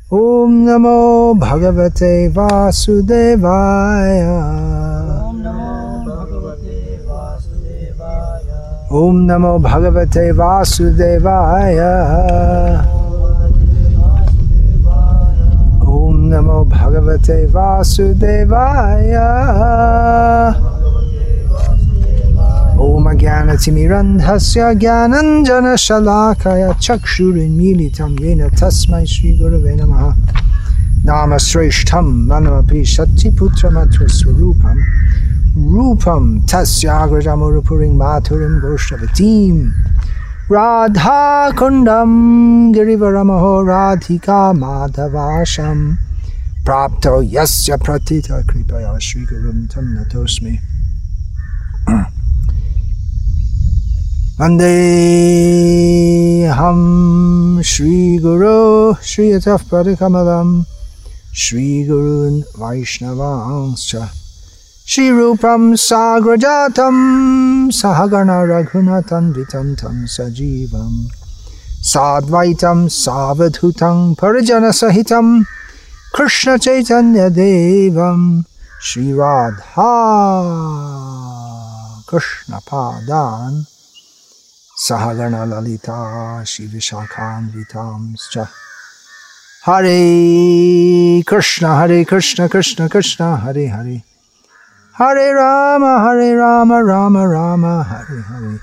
Om Namo Bhagavate Vasudevaya. Om Namo Bhagavate Vasudevaya. Om Namo Bhagavate Vasudevaya. Om Jnanatimirandhasya Jnananjana Shalakaya Chakshurinmilitam Yena Tasmai Shri Gurave Namaha. Namasreshtham Manamapi Shattiputramatra Swarupam Rupam Tasyagrajamurupuring Maturim Goshtavatim Radha Kundam Girivaramaho Radhika Madhavasham Prapto Yasya Pratita Kripaya Shri Gurum Tam Natosmi. Vandeham Shri Guru Shri Yataf Padikamalam Shri Gurun Vaishnavanscha Shri Rupam Sagrajatam Sahagana Raghunatan Vitantam Sajivam Sadvaitam Savadhutam Parijana Sahitam Krishna Chaitanya Devam Shri Radha Krishna Padan Sahagana Lalita Shri Vishakhan Vitamscha. Hare Krishna Krishna Krishna Hare Hare Hare Rama Rama Rama Hare Hare.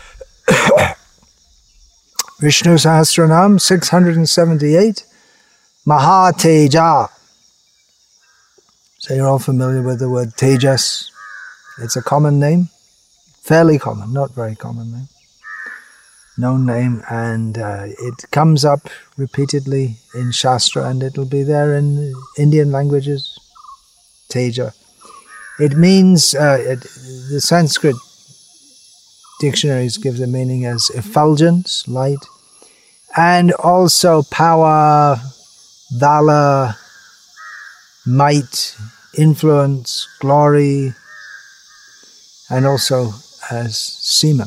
Vishnu Sahasranam 678 Mahateja. So you're all familiar with the word Tejas. It's a common name, fairly common, not very common name. Known name, and it comes up repeatedly in Shastra, and it'll be there in Indian languages. Teja. It means, the Sanskrit dictionaries give the meaning as effulgence, light, and also power, valor, might, influence, glory, and also as semen.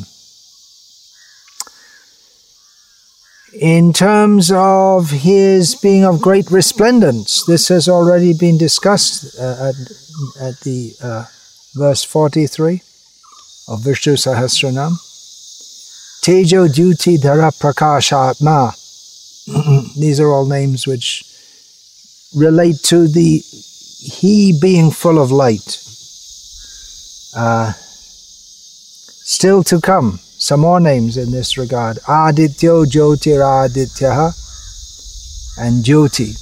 In terms of his being of great resplendence, this has already been discussed at the verse 43 of Vishnu Sahasranam. Tejo Duti Dhara Prakashatma. These are all names which relate to he being full of light. Still to come. Some more names in this regard. Adityo Jyotiradityaha and Jyoti.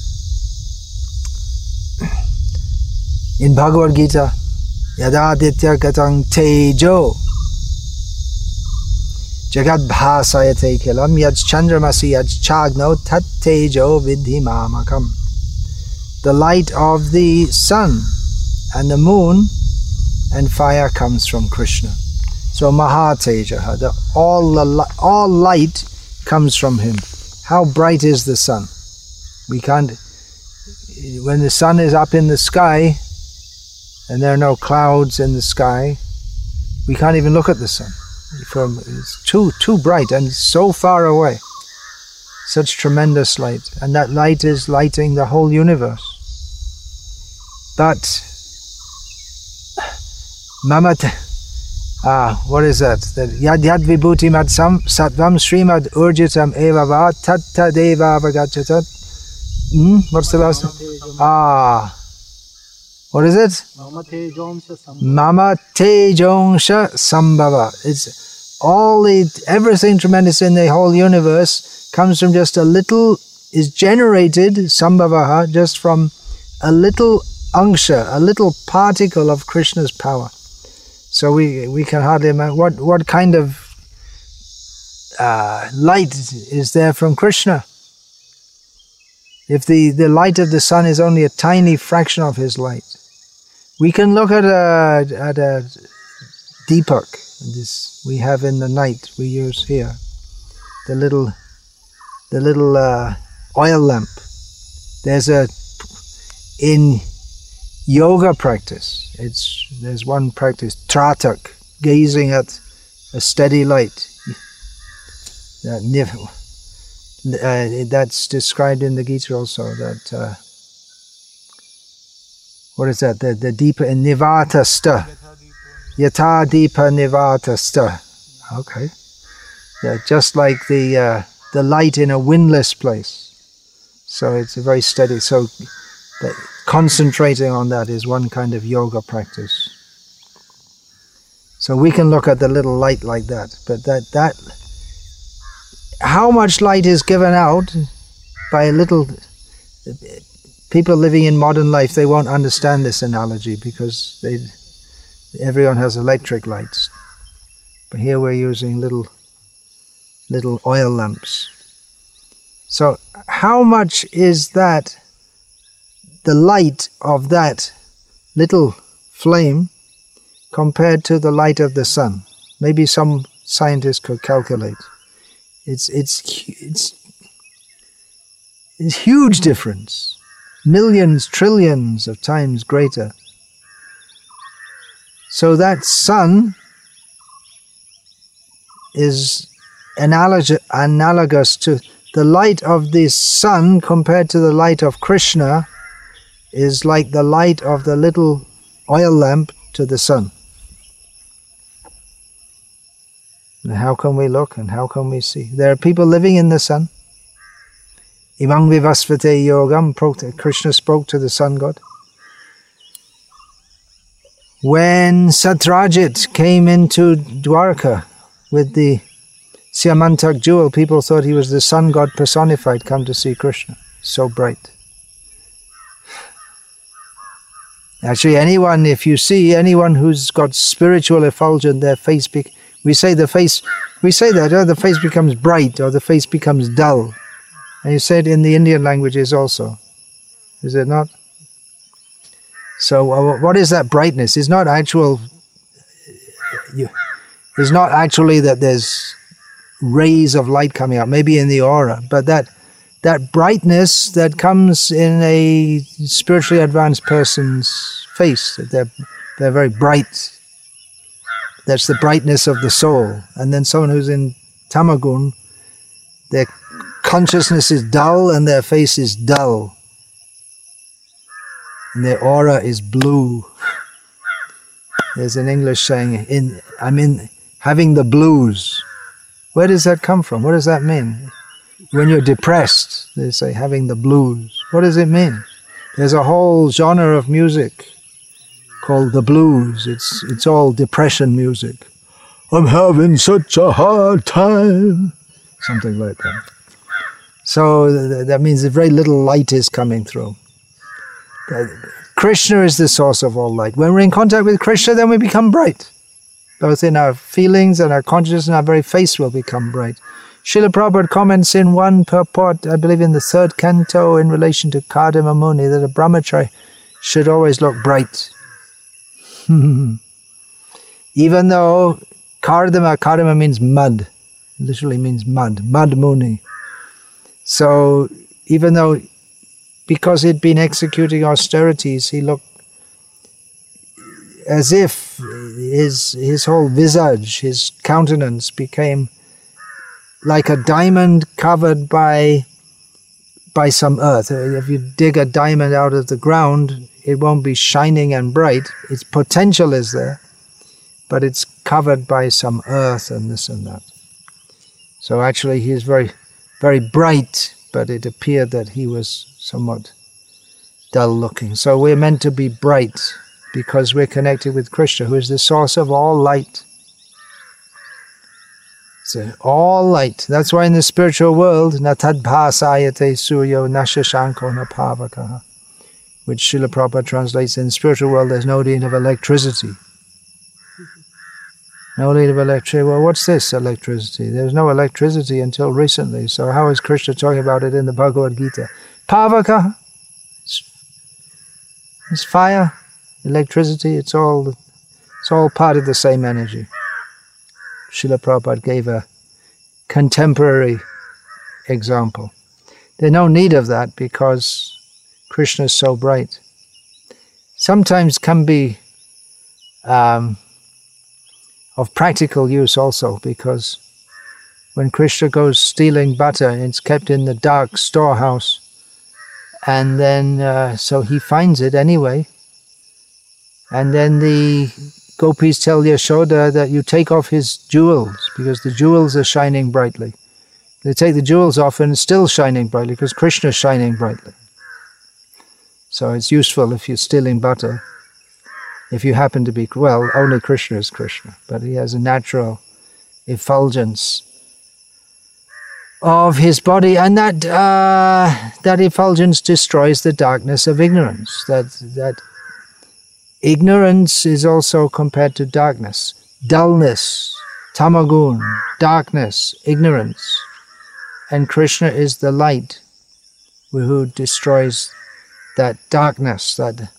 In Bhagavad Gita, Yadaditya Katang Tejo Jagad Bhasayate Kilam Yad Chandramasi Yad Chagno Tat Tejo Vidhi Mamakam. The light of the sun and the moon and fire comes from Krishna. So Mahatejaha, all light comes from him. How bright is the sun? We can't, when the sun is up in the sky and there are no clouds in the sky, we can't even look at the sun. It's too bright and so far away. Such tremendous light. And that light is lighting the whole universe. But what is that? That yad vibhuti mad sattvam srimad urjitam eva va tatta deva vagachatat. What's the last? What is it? Mama tejongsha sambhava. It's everything tremendous in the whole universe comes from just a little, is generated, sambhavaha, just from a little angsha, a little particle of Krishna's power. So we can hardly imagine what kind of light is there from Krishna. If the light of the sun is only a tiny fraction of his light, we can look at a deepak. This we have in the night. We use here the little oil lamp. There's in yoga practice. There's one practice, tratak, gazing at a steady light. That's described in the Gita also, that, what is that? The deeper in Nivatasta. Yata Deepa Nivatasta. Okay. Yeah, just like the light in a windless place. So it's a very steady. So concentrating on that is one kind of yoga practice. So we can look at the little light like that, but that how much light is given out by a little. People living in modern life, they won't understand this analogy because everyone has electric lights, but here we're using little oil lamps. So how much is that, the light of that little flame, compared to the light of the sun? Maybe some scientists could calculate. It's huge difference. Millions, trillions of times greater. So that sun is analogous to the light of this sun compared to the light of Krishna is like the light of the little oil lamp to the sun. And how can we look and how can we see? There are people living in the sun. Imang vivasvate yogam, Krishna spoke to the sun god. When Satyajit came into Dwarka with the Siamantak jewel, people thought he was the sun god personified come to see Krishna. So bright. Actually, if you see anyone who's got spiritual effulgence, their face, we say the face becomes bright or the face becomes dull. And you say it in the Indian languages also. Is it not? So what is that brightness? It's not actually that there's rays of light coming out, maybe in the aura, but that brightness that comes in a spiritually advanced person's face, that they're very bright. That's the brightness of the soul. And then someone who's in tamagun, their consciousness is dull and their face is dull. And their aura is blue. There's an English saying, I'm having the blues. Where does that come from? What does that mean? When you're depressed, they say having the blues. What does it mean? There's a whole genre of music called the blues. It's all depression music. I'm having such a hard time. Something like that. So that means that very little light is coming through. Krishna is the source of all light. When we're in contact with Krishna, then we become bright. Both in our feelings and our consciousness and our very face will become bright. Srila Prabhupada comments in one purport, I believe in the 3rd canto, in relation to Kardama Muni, that a brahmachari should always look bright. Even though Kardama means mud, literally means mud Muni. So even though, because he'd been executing austerities, he looked as if his whole visage, his countenance became like a diamond covered by some earth. If you dig a diamond out of the ground, it won't be shining and bright. Its potential is there, but it's covered by some earth and this and that. So actually he is very, very bright, but it appeared that he was somewhat dull looking. So we're meant to be bright because we're connected with Krishna, who is the source of all light. So all light. That's why in the spiritual world, na tadbhasayate suryo na shashanko na pavakaha, which Srila Prabhupada translates, in the spiritual world there's no need of electricity. No need of electricity. Well, what's this electricity? There's no electricity until recently. So how is Krishna talking about it in the Bhagavad Gita? Pavakaha. It's fire, electricity, it's all part of the same energy. Srila Prabhupada gave a contemporary example. There's no need of that because Krishna is so bright. Sometimes can be of practical use also, because when Krishna goes stealing butter, it's kept in the dark storehouse. And then, so he finds it anyway. And then the gopis tell Yashoda that you take off his jewels, because the jewels are shining brightly. They take the jewels off and it's still shining brightly, because Krishna is shining brightly. So it's useful if you're stealing butter. If you happen to be, well, only Krishna is Krishna, but he has a natural effulgence of his body, and that effulgence destroys the darkness of ignorance. That ignorance is also compared to darkness, dullness, tamagun, darkness, ignorance, and Krishna is the light who destroys that darkness. Tesham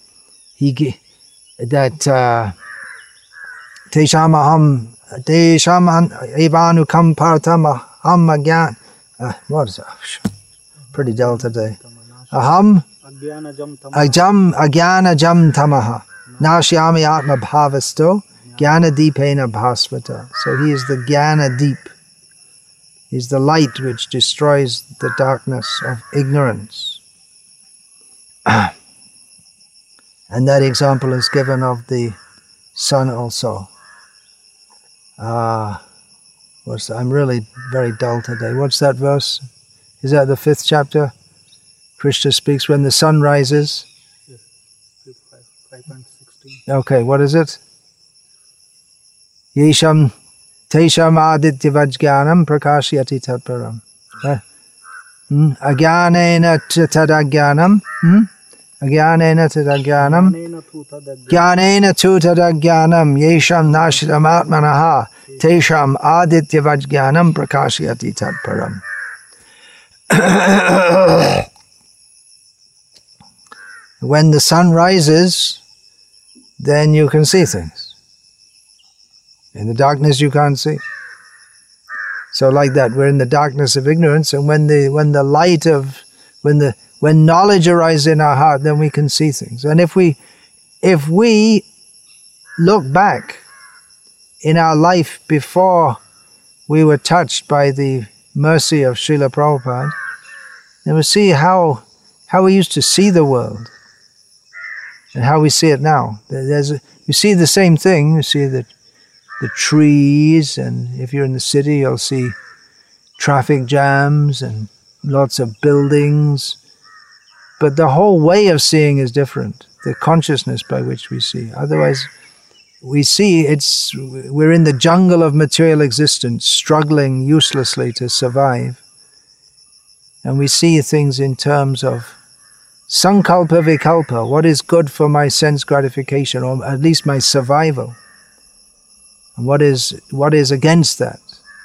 evanukam paratam aham agyan. What is that? Pretty dull today. Aham agyana jam tamaha nashyami atma bhavasto jnana deepena bhasvata. So he is the jnana deep. He's the light which destroys the darkness of ignorance. And that example is given of the sun also. I'm really very dull today. What's that verse? Is that the 5th chapter? Krishna speaks when the sun rises. Yes, 5.16. Okay, what is it? Yesham tesham adityavajganam prakashyati tatparam. Agyanena tadagyanam. Agyanena tadagyanam. Jnanena tu tadagyanam. Yesham nashidam atmanaha. Tesham adityavajganam prakashyati tatparam. When the sun rises, then you can see things. In the darkness you can't see. So like that, we're in the darkness of ignorance, and when knowledge arises in our heart, then we can see things. And if we look back in our life before we were touched by the mercy of Srila Prabhupada, then we'll see how we used to see the world and how we see it now. You see the same thing. You see the trees, and if you're in the city, you'll see traffic jams and lots of buildings. But the whole way of seeing is different, the consciousness by which we see. Otherwise, we see we're in the jungle of material existence, struggling uselessly to survive. And we see things in terms of sankalpa vikalpa, what is good for my sense gratification, or at least my survival. And what is against that.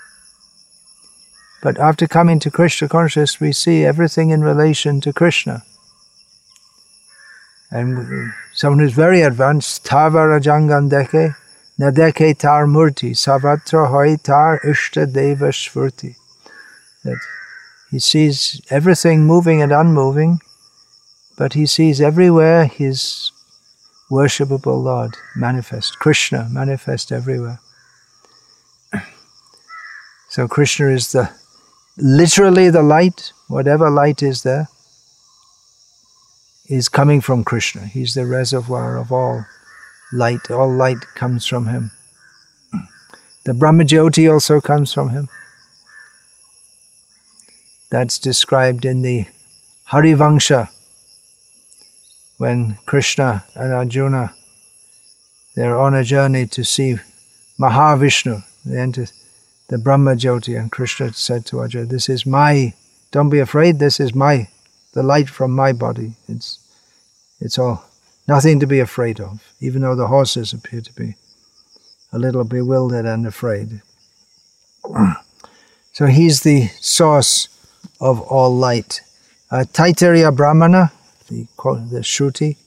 But after coming to Krishna consciousness, we see everything in relation to Krishna. And someone who's very advanced, Tavara Jangan deke, nadeke tar murti, savatra hoi tar ishta deva shvurti. That he sees everything moving and unmoving, but he sees everywhere his worshipable Lord manifest, Krishna manifest everywhere. So Krishna is literally the light, whatever light is there, is coming from Krishna. He's the reservoir of all light comes from him. The Brahmajyoti also comes from him. That's described in the Harivangsha, when Krishna and Arjuna, they're on a journey to see Mahavishnu. They enter the Brahmajyoti, and Krishna said to Arjuna, don't be afraid, this is the light from my body. It's all nothing to be afraid of, even though the horses appear to be a little bewildered and afraid. So he's the source of all light. Taittiriya Brahmana, the Shruti,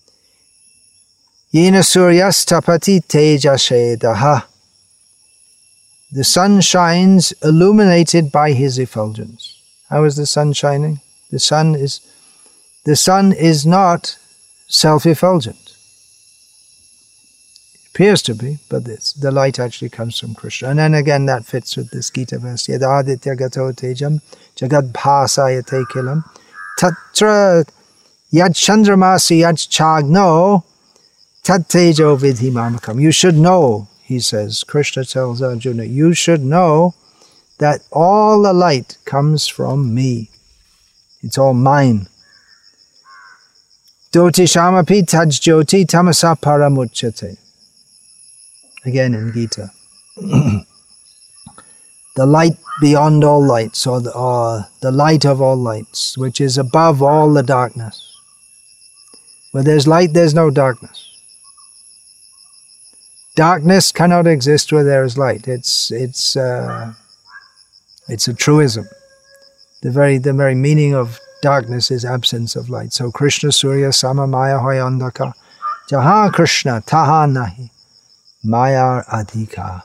Yena Suryas tapati tejashedaha. The sun shines illuminated by his effulgence. How is the sun shining? The sun is not self-effulgent. Appears to be, but the light actually comes from Krishna. And then again, that fits with this Gita verse. Yad aditya gato tejam jagad bhasayate kilam tatra yad chandramasi yad chagno tat tejo vidhi mamakam. You should know, he says, Krishna tells Arjuna, you should know that all the light comes from me. It's all mine. Doti shamapi taj jyoti tamasa paramuchyate. Again in Gita. The light beyond all lights, or the light of all lights, which is above all the darkness. Where there's light, there's no darkness. Darkness cannot exist where there is light. It's a truism. The very meaning of darkness is absence of light. So Krishna Surya Sama Maya Hoyandaka Jaha Krishna Taha Nahi Maya Adhika.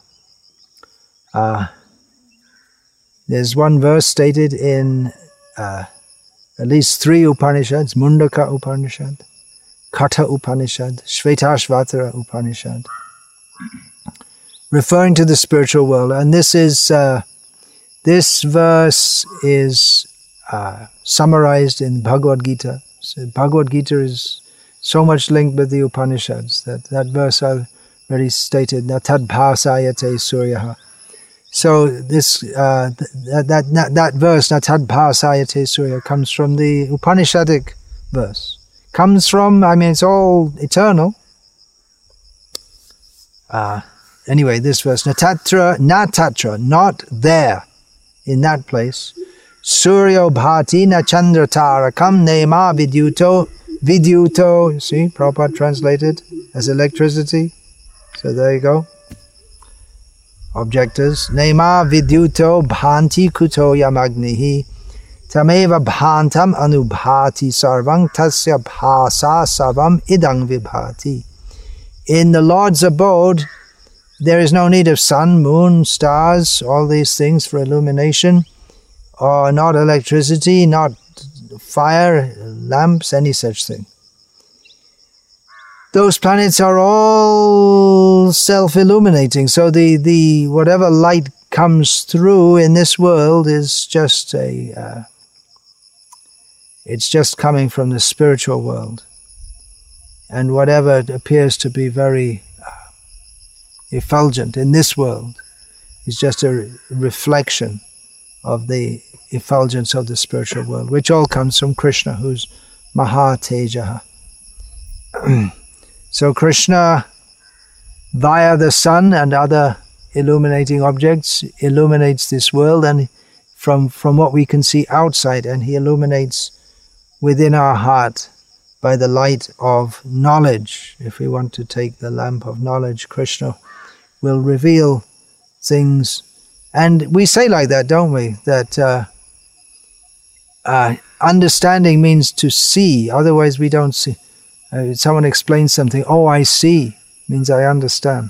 There's one verse stated in at least 3 Upanishads: Mundaka Upanishad, Katha Upanishad, Shvetashvatara Upanishad, referring to the spiritual world. And this verse is summarized in Bhagavad Gita. So Bhagavad Gita is so much linked with the Upanishads that verse already stated, Natad bhasayate suryaha. So this that verse, Natad bhasayate surya, comes from the Upanishadic verse. Comes from, it's all eternal. Anyway, this verse, Natatra, not there, in that place. Suryo bhati na chandra tarakam nema vidyuto. You see, Prabhupada translated as electricity. So there you go. Objectors. Nema vidyuto bhanti kuto yamagnihi. Tameva bhantam anubhati sarvang tasya bhasa sarvam idang vibhati. In the Lord's abode, there is no need of sun, moon, stars, all these things for illumination, or not electricity, not fire, lamps, any such thing. Those planets are all self-illuminating, so the whatever light comes through in this world is just it's just coming from the spiritual world. And whatever appears to be very effulgent in this world is just a reflection of the effulgence of the spiritual world, which all comes from Krishna, who's Mahatejaha. So Krishna, via the sun and other illuminating objects, illuminates this world, and from what we can see outside, and he illuminates within our heart by the light of knowledge. If we want to take the lamp of knowledge, Krishna will reveal things. And we say like that, don't we? That understanding means to see, otherwise we don't see. Someone explains something, oh, I see, means I understand.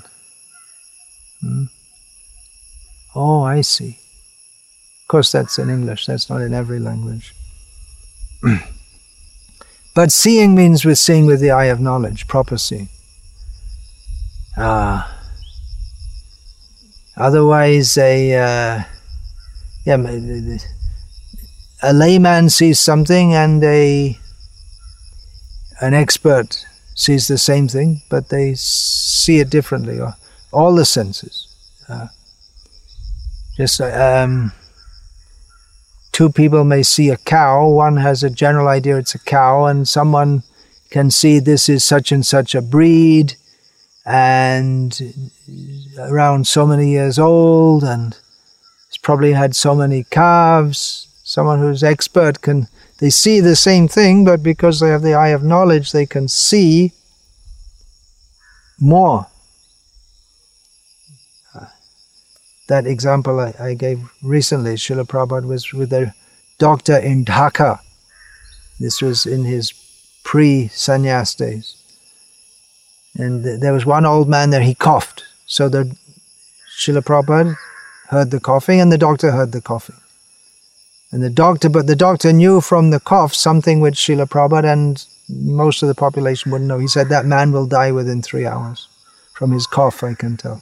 Oh, I see. Of course, that's in English, that's not in every language. But seeing means with seeing with the eye of knowledge, proper seeing. Otherwise, a layman sees something and an expert sees the same thing, but they see it differently, or all the senses. Two people may see a cow, one has a general idea it's a cow, and someone can see this is such and such a breed, and around so many years old, and it's probably had so many calves. Someone who's expert they see the same thing, but because they have the eye of knowledge, they can see more. That example I gave recently, Srila Prabhupada was with a doctor in Dhaka. This was in his pre-sannyas days. And there was one old man there, he coughed. So the Srila Prabhupada heard the coughing and the doctor heard the coughing. And the doctor knew from the cough something which Srila Prabhupada and most of the population wouldn't know. He said, that man will die within 3 hours From his cough, I can tell.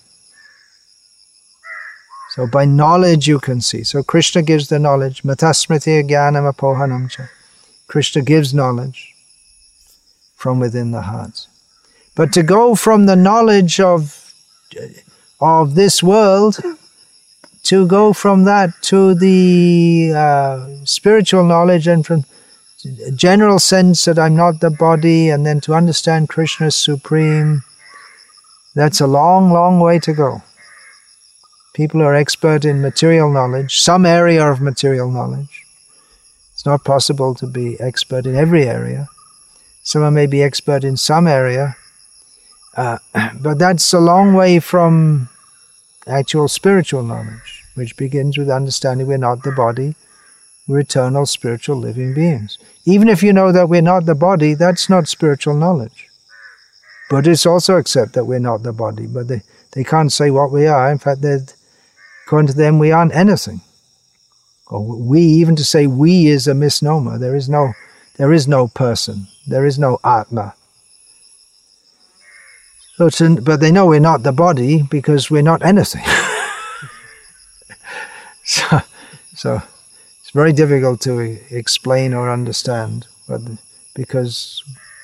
So by knowledge you can see. So Krishna gives the knowledge. Matasmriti jnanam apohanam cha. Krishna gives knowledge from within the heart. But to go from the knowledge of this world, to go from that to the spiritual knowledge, and from a general sense that I'm not the body, and then to understand Krishna is supreme, that's a long, long way to go. People who are expert in material knowledge, some area of material knowledge. It's not possible to be expert in every area. Someone may be expert in some area, but that's a long way from actual spiritual knowledge, which begins with understanding we're not the body, we're eternal spiritual living beings. Even if you know that we're not the body, that's not spiritual knowledge. Buddhists also accept that we're not the body, but they can't say what we are. In fact, according to them, we aren't anything. Or we, even to say we is a misnomer. There is no person. There is no Atma. But they know we're not the body because we're not anything. So it's very difficult to explain or understand, but because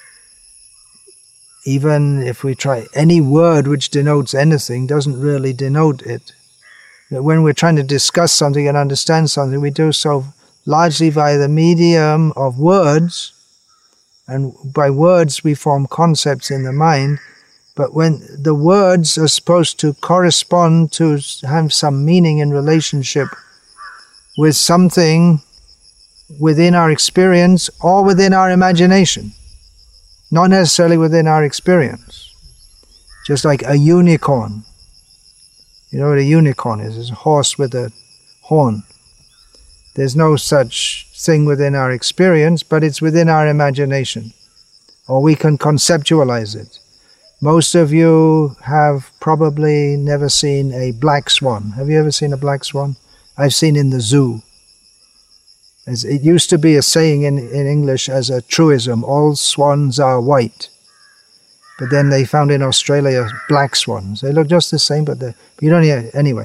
even if we try, any word which denotes anything doesn't really denote it. When we're trying to discuss something and understand something, we do so largely via the medium of words, and by words we form concepts in the mind, but when the words are supposed to correspond to have some meaning in relationship with something within our experience or within our imagination, not necessarily within our experience. Just like a unicorn. You know what a unicorn is? It's a horse with a horn. There's no such thing within our experience, but it's within our imagination. Or we can conceptualize it. Most of you have probably never seen a black swan. Have you ever seen a black swan? I've seen in the zoo. It used to be a saying in English as a truism, all swans are white. But then they found in Australia black swans. They look just the same, but you don't hear it. Anyway,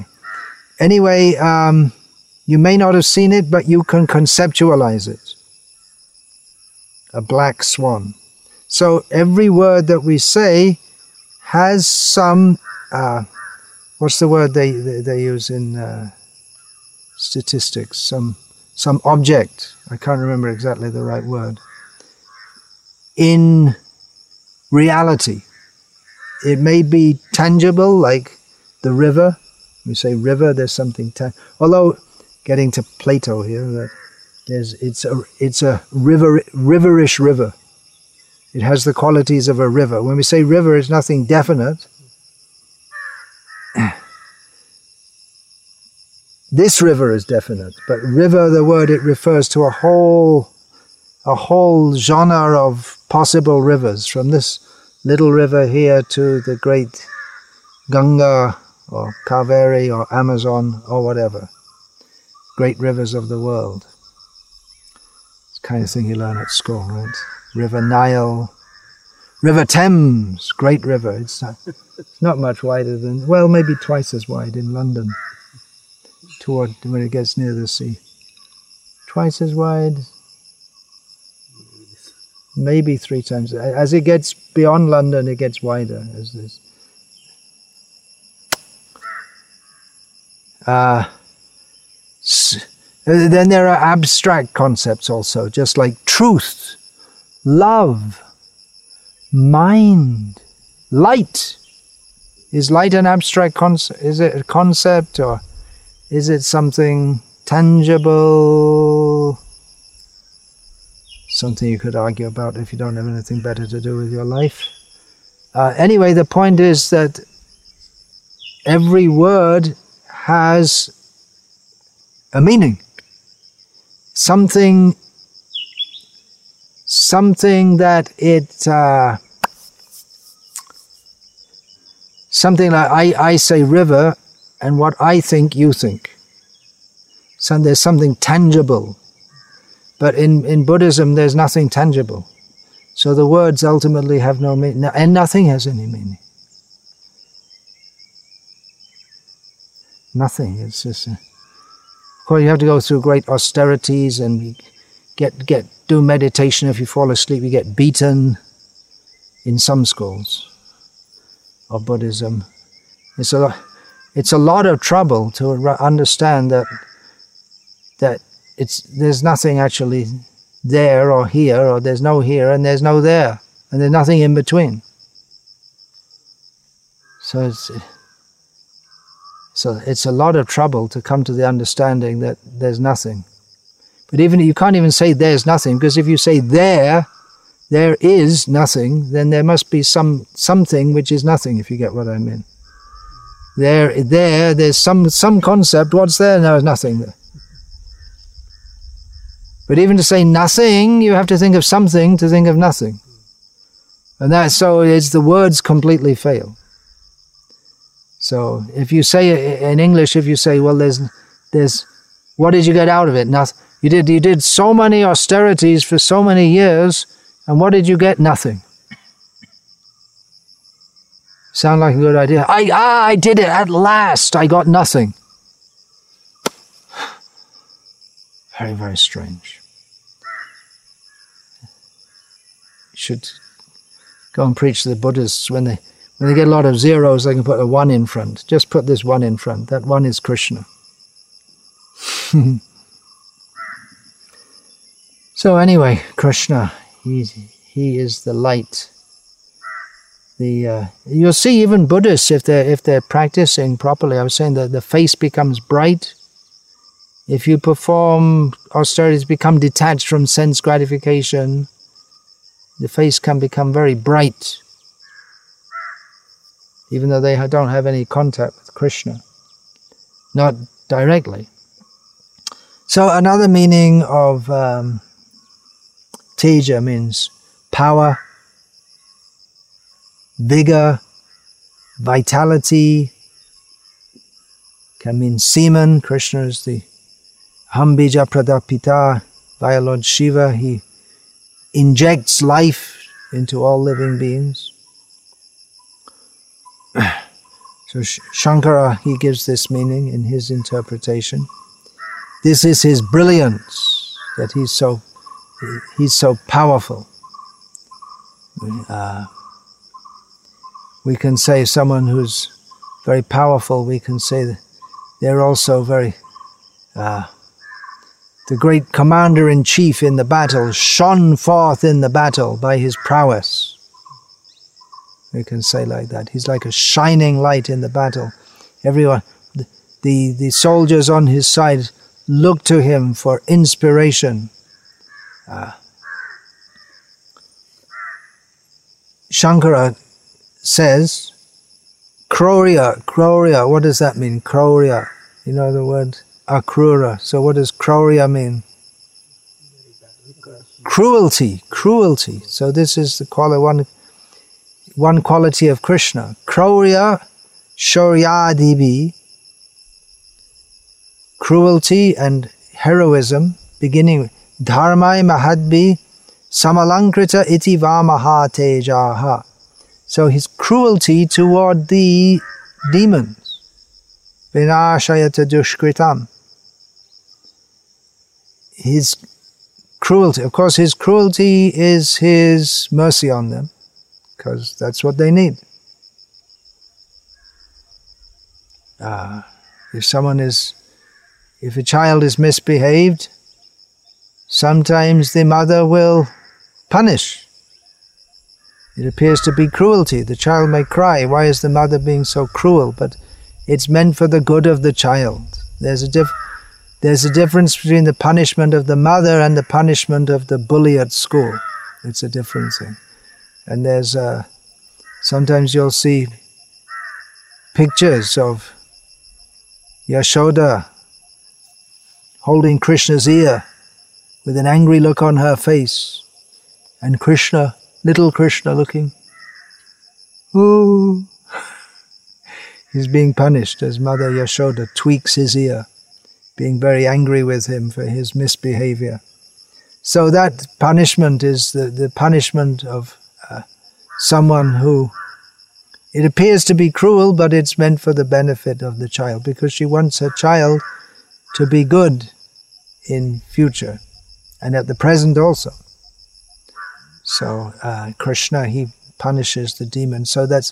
you may not have seen it, but you can conceptualize it. A black swan. So every word that we say has some, what's the word they use in statistics? Some object. I can't remember exactly the right word. In reality, it may be tangible, like the river. We say river, there's something tangible. Although, getting to Plato here, that it's a riverish river. It has the qualities of a river. When we say river, it's nothing definite. This river is definite, but river, the word, it refers to a whole genre of possible rivers, from this little river here to the great Ganga or Kaveri or Amazon or whatever. Great rivers of the world. It's the kind of thing you learn at school, right? River Nile, River Thames, great river. It's not much wider than, well, maybe twice as wide in London, toward when it gets near the sea. Twice as wide, maybe 3 times. As it gets beyond London, it gets wider as this. Then there are abstract concepts also, just like truth, love, mind, light. Is light an abstract concept? Is it a concept, or is it something tangible? Something you could argue about if you don't have anything better to do with your life. Anyway, the point is that every word has a meaning. Something that it, something like I say river, and what I think you think. So there's something tangible. But in Buddhism, there's nothing tangible. So the words ultimately have no meaning, and nothing has any meaning. nothing. It's just, of course, you have to go through great austerities and do meditation. If you fall asleep, you get beaten. In some schools of Buddhism, it's a lot of trouble to understand that there's nothing actually there or here, or there's no here and there's no there, and there's nothing in between. So it's a lot of trouble to come to the understanding that there's nothing. But even you can't even say there's nothing, because if you say there is nothing, then there must be something which is nothing, if you get what I mean. There's some concept. What's there? No, there's nothing there. But even to say nothing, you have to think of something to think of nothing. And so it's the words completely fail. So if you say in English, if you say, well, there's what did you get out of it? Nothing. You did so many austerities for so many years, and what did you get? Nothing. Sound like a good idea? I did it at last. I got nothing. Very, very strange. You should go and preach to the Buddhists. When they get a lot of zeros, they can put a 1 in front. Just put this 1 in front. That 1 is Krishna. So anyway, Krishna, he is the light. You'll see even Buddhists, if they're practicing properly, I was saying that the face becomes bright. If you perform austerities, become detached from sense gratification, the face can become very bright, even though they don't have any contact with Krishna, not directly. So another meaning of Teja means power, vigor, vitality. Can mean semen. Krishna is the Hambija Pradapita via Lord Shiva. He injects life into all living beings. So Shankara, he gives this meaning in his interpretation. This is his brilliance, that he's so powerful. We can say someone who's very powerful, we can say that they're also very, the great commander-in-chief in the battle shone forth in the battle by his prowess. We can say like that. He's like a shining light in the battle. Everyone, the soldiers on his side look to him for inspiration. Shankara says, Krurya, what does that mean? Krurya, you know the word akrura. So what does Krurya mean? Cruelty. So this is the one quality of Krishna. Krurya Shoryadibi, cruelty and heroism, beginning with Dharmai Mahadbi Samalankrita iti vamaha tejaha. So his cruelty toward the demons. Vinashayata dushkritam. His cruelty, of course his cruelty is his mercy on them, because that's what they need. If a child is misbehaved, sometimes the mother will punish. It appears to be cruelty. The child may cry, why is the mother being so cruel? But it's meant for the good of the child. There's a difference between the punishment of the mother and the punishment of the bully at school. It's a different thing. And there's sometimes you'll see pictures of Yashoda holding Krishna's ear with an angry look on her face, and Krishna, little Krishna looking, ooh, he's being punished as Mother Yashoda tweaks his ear, being very angry with him for his misbehavior. So that punishment is the punishment of someone who it appears to be cruel, but it's meant for the benefit of the child, because she wants her child to be good in future and at the present also. So Krishna, he punishes the demons. So that's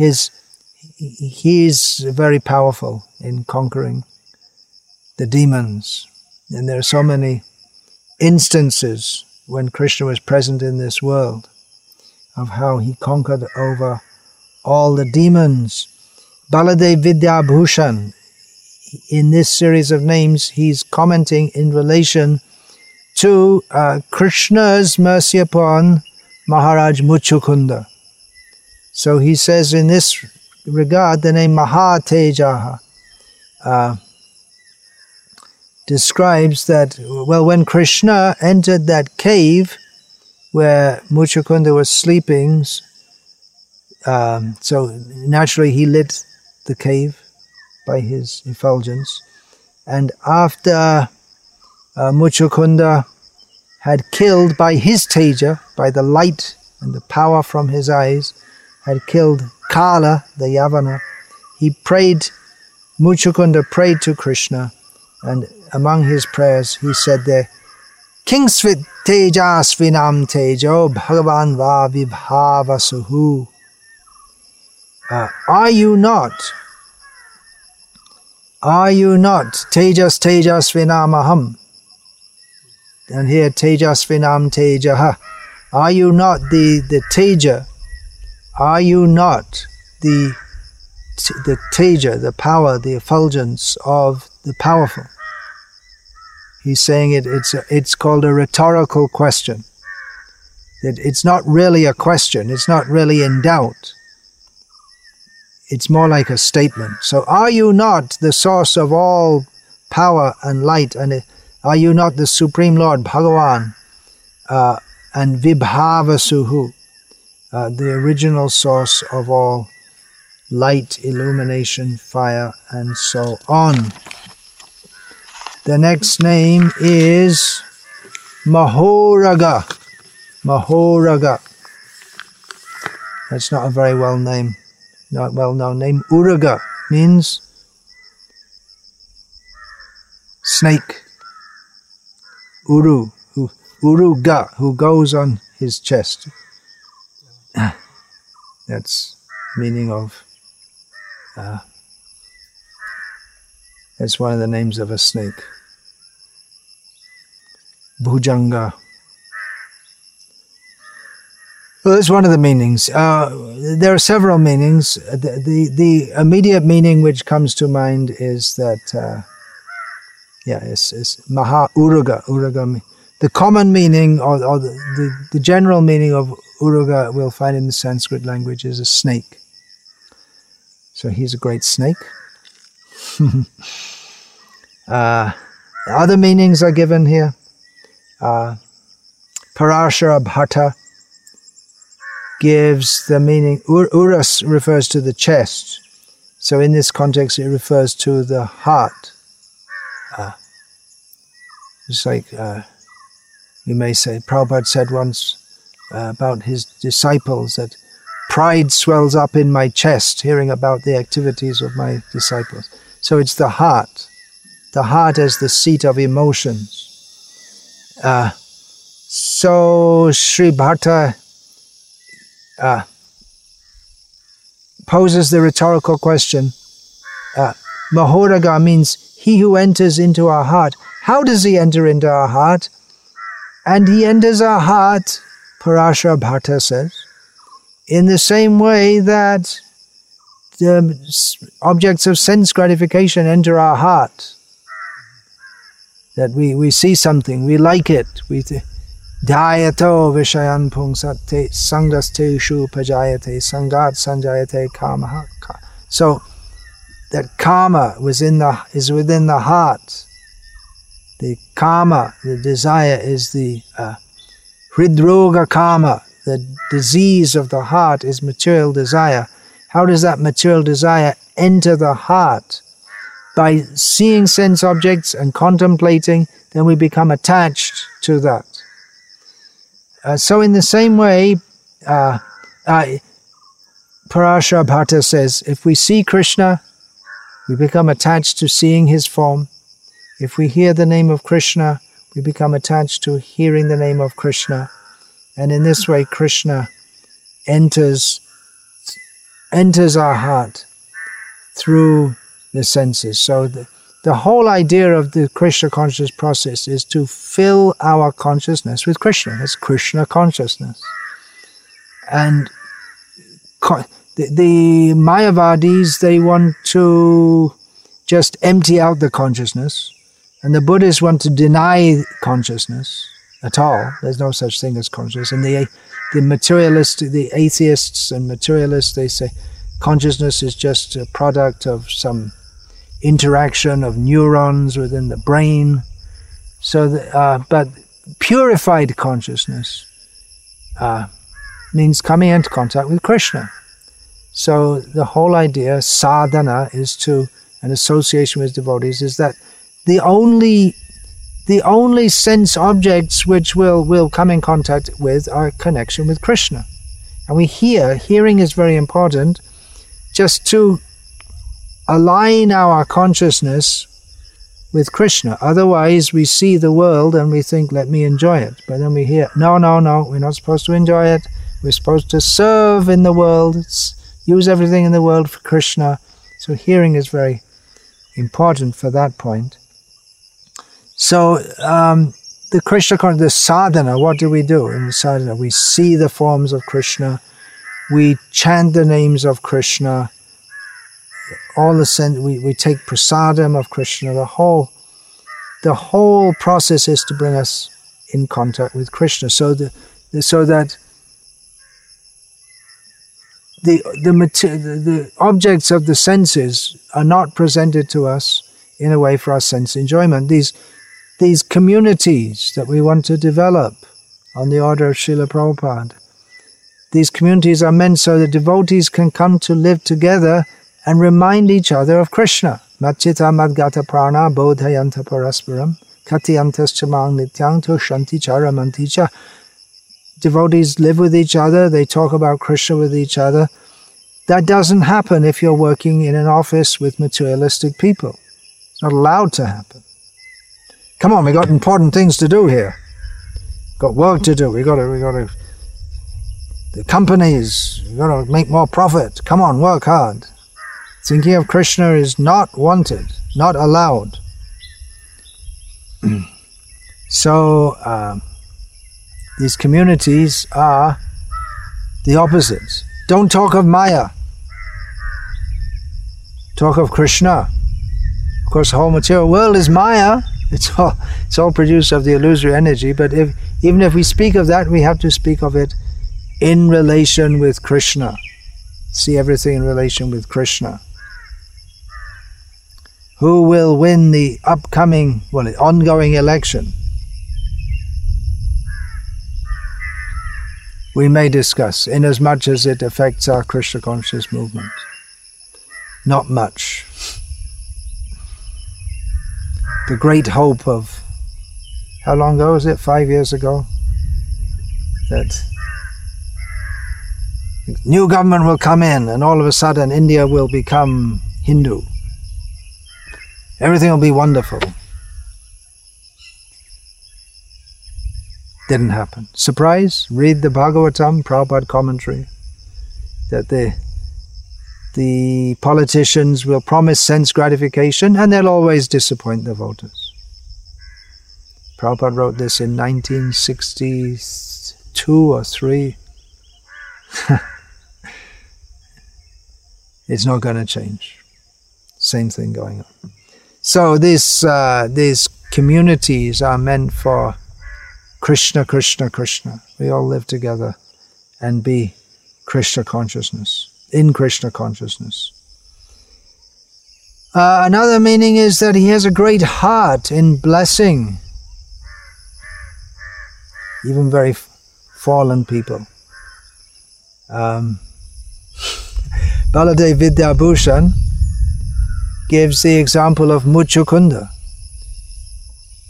he's very powerful in conquering the demons. And there are so many instances when Krishna was present in this world of how he conquered over all the demons. Baladev Vidyabhushan, in this series of names, he's commenting in relation to Krishna's mercy upon Maharaj Muchukunda. So he says in this regard, the name Mahatejaha describes that, well, when Krishna entered that cave where Muchukunda was sleeping, so naturally he lit the cave by his effulgence, and after Muchukunda had killed by his teja, by the light and the power from his eyes, had killed Kala, the Yavana, Muchukunda prayed to Krishna, and among his prayers he said there, Kingsvit tejasvinam tejo bhagavan va vibhavasuhu. Are you not tejasvinamaham? And here tejasvinam tejaha. Are you not the teja? Are you not the teja, the power, the effulgence of the powerful? He's saying it's called a rhetorical question. It's not really a question. It's not really in doubt. It's more like a statement. So are you not the source of all power and light? And are you not the Supreme Lord, Bhagavan, and Vibhavasuhu, the original source of all light, illumination, fire, and so on? The next name is Mahoraga. Mahoraga. That's not a very well-known name. Uraga means snake. Uruga, who goes on his chest. That's meaning of. That's one of the names of a snake. Bhujanga. Well, that's one of the meanings. There are several meanings. The immediate meaning which comes to mind is that, it's Maha Uruga. Uruga. The common meaning, or the general meaning of Uruga, we'll find in the Sanskrit language, is a snake. So he's a great snake. Other meanings are given here. Parashara Bhatta gives the meaning, Uras refers to the chest. So in this context it refers to the heart. It's like, you may say, Prabhupada said once about his disciples that pride swells up in my chest hearing about the activities of my disciples. So it's the heart as the seat of emotions. So Sri Bhatta poses the rhetorical question. Mahoraga means he who enters into our heart. How does he enter into our heart? And he enters our heart, Parashara Bhatta says, in the same way that the objects of sense gratification enter our heart. That we see something, we like it, we Dhyato vishayan pungsate sangaste shu pajayate sangat sanjayate kamaha. So that kama is within the heart. The kama, the desire, is the hridroga kama. The disease of the heart is material desire. How does that material desire enter the heart? By seeing sense objects and contemplating, then we become attached to that. So in the same way, Parashara Bhatta says, if we see Krishna, we become attached to seeing his form. If we hear the name of Krishna, we become attached to hearing the name of Krishna. And in this way, Krishna enters our heart through the senses. So the whole idea of the Krishna conscious process is to fill our consciousness with Krishna. That's Krishna consciousness. And the Mayavadis, they want to just empty out the consciousness, and the Buddhists want to deny consciousness at all. There's no such thing as consciousness. And the materialists, the atheists and materialists, they say consciousness is just a product of some interaction of neurons within the brain. So, but purified consciousness means coming into contact with Krishna. So the whole idea, sadhana, is to, an association with devotees, is that the only sense objects which we'll come in contact with are connection with Krishna. And we hearing is very important, just to align our consciousness with Krishna. Otherwise we see the world and we think, let me enjoy it. But then we hear, no, we're not supposed to enjoy it. We're supposed to serve in the world, use everything in the world for Krishna. So hearing is very important for that point. So the Krishna, the sadhana, what do? In the sadhana, we see the forms of Krishna, we chant the names of Krishna, we take prasadam of Krishna. The whole process is to bring us in contact with Krishna, so that the objects of the senses are not presented to us in a way for our sense enjoyment. These communities that we want to develop on the order of Srila Prabhupada, these communities are meant so that devotees can come to live together and remind each other of Krishna. Matchita madgata prana bodhayanta parasparam katyantas chamang nityang shanti charamanti cha. Devotees live with each other, they talk about Krishna with each other. That doesn't happen if you're working in an office with materialistic people. It's not allowed to happen. Come on, we got important things to do here. Got work to do. We got to. The companies, we got to make more profit. Come on, work hard. Thinking of Krishna is not wanted, not allowed. So these communities are the opposites. Don't talk of Maya. Talk of Krishna. Of course, the whole material world is Maya. It's all produced of the illusory energy. But even if we speak of that, we have to speak of it in relation with Krishna. See everything in relation with Krishna. Who will win the ongoing election? We may discuss, inasmuch as it affects our Krishna conscious movement. Not much. The great hope of, how long ago was it? 5 years ago? That new government will come in and all of a sudden India will become Hindu. Everything will be wonderful. Didn't happen. Surprise? Read the Bhagavatam, Prabhupada commentary, that the politicians will promise sense gratification and they'll always disappoint the voters. Prabhupada wrote this in 1962 or 3. It's not going to change. Same thing going on. So these communities are meant for Krishna, Krishna, Krishna. We all live together and be Krishna consciousness, in Krishna consciousness. Another meaning is that he has a great heart in blessing even very fallen people. Baladev Vidyabhushan gives the example of Muchukunda.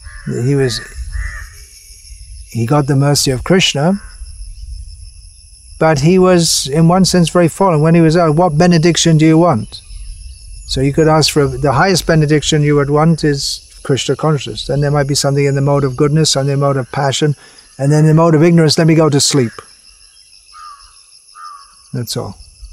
He got the mercy of Krishna, but he was, in one sense, very fallen. When he was out, what benediction do you want? So you could ask for the highest benediction you would want is Krishna consciousness. Then there might be something in the mode of goodness, something in the mode of passion, and then in the mode of ignorance, let me go to sleep. That's all.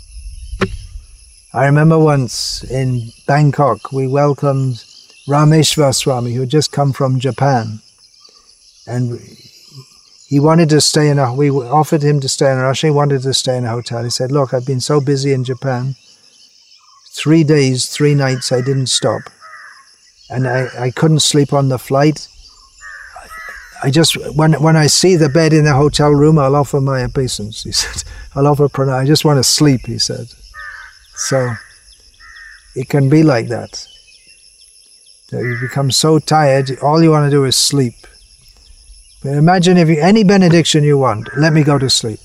I remember once in Bangkok, we welcomed Rameshwar Swami, who had just come from Japan. And he wanted to stay we offered him to stay in a Russia. He wanted to stay in a hotel. He said, look, I've been so busy in Japan. 3 days, 3 nights, I didn't stop. And I couldn't sleep on the flight. I just, when I see the bed in the hotel room, I'll offer my obeisance, he said. I'll offer pranam. I just want to sleep, he said. So, it can be like that. You become so tired, all you want to do is sleep. But imagine if any benediction you want, let me go to sleep.